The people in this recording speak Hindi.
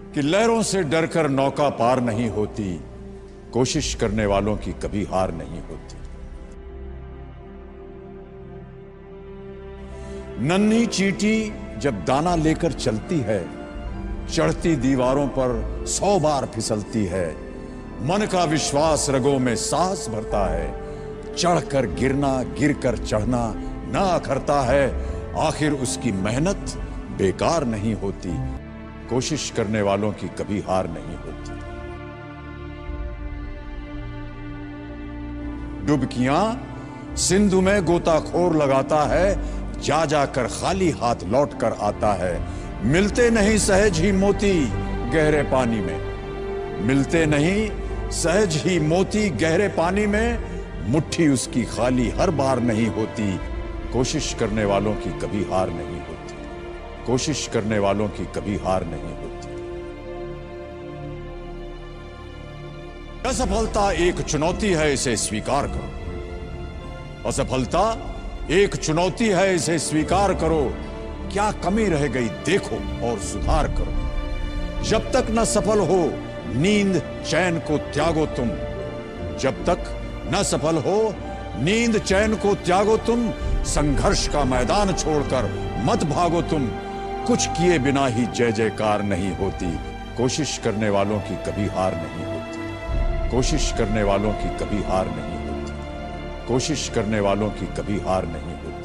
कि लहरों से डरकर नौका पार नहीं होती, कोशिश करने वालों की कभी हार नहीं होती। नन्ही चींटी जब दाना लेकर चलती है, चढ़ती दीवारों पर 100 बार फिसलती है। मन का विश्वास रगों में साहस भरता है, चढ़कर गिरना गिरकर चढ़ना ना अखरता है। आखिर उसकी मेहनत बेकार नहीं होती, कोशिश करने वालों की कभी हार नहीं होती। डुबकियां सिंधु में गोताखोर लगाता है, जा जाकर खाली हाथ लौट कर आता है। मिलते नहीं सहज ही मोती गहरे पानी में, मिलते नहीं सहज ही मोती गहरे पानी में। मुट्ठी उसकी खाली हर बार नहीं होती, कोशिश करने वालों की कभी हार नहीं होती, कोशिश करने वालों की कभी हार नहीं होती। असफलता एक चुनौती है, इसे स्वीकार करो। असफलता एक चुनौती है, इसे स्वीकार करो। क्या कमी रह गई देखो और सुधार करो। जब तक न सफल हो नींद चैन को त्यागो तुम, जब तक न सफल हो नींद चैन को त्यागो तुम। संघर्ष का मैदान छोड़कर मत भागो तुम, कुछ किए बिना ही जय जयकार नहीं होती। कोशिश करने वालों की कभी हार नहीं होती, कोशिश करने वालों की कभी हार नहीं होती, कोशिश करने वालों की कभी हार नहीं होती।